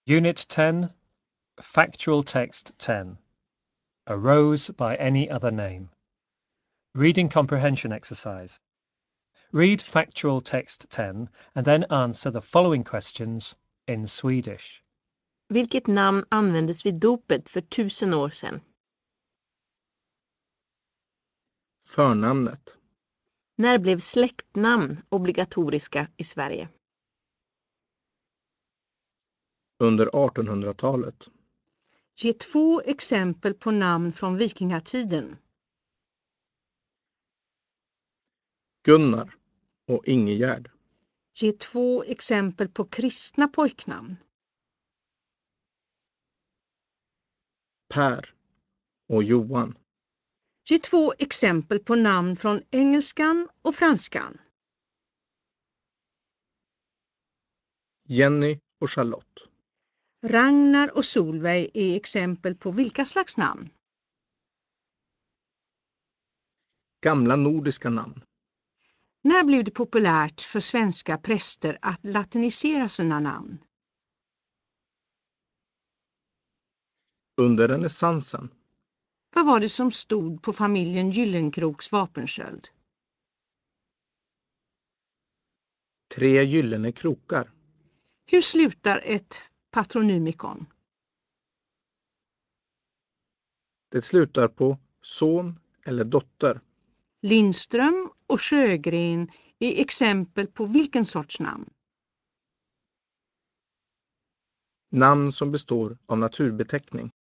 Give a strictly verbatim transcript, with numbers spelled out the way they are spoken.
Unit ten, Factual Text ten. A rose by any other name. Reading comprehension exercise. Read Factual Text ten and then answer the following questions in Swedish. Vilket namn användes vid dopet för tusen år sedan? Förnamnet. När blev släktnamn obligatoriska i Sverige? Under artonhundratalet. Ge två exempel på namn från vikingatiden. Gunnar och Ingegärd. Ge två exempel på kristna pojknamn. Per och Johan. Ge två exempel på namn från engelskan och franskan. Jenny och Charlotte. Ragnar och Solveig är exempel på vilka slags namn? Gamla nordiska namn. När blev det populärt för svenska präster att latinisera sina namn? Under renässansen. Vad var det som stod på familjen Gyllenkroks vapensköld? Tre gyllene krokar. Hur slutar ett patronymikon? Det slutar på son eller dotter. Lindström och Sjögren är exempel på vilken sorts namn? Namn som består av naturbeteckning.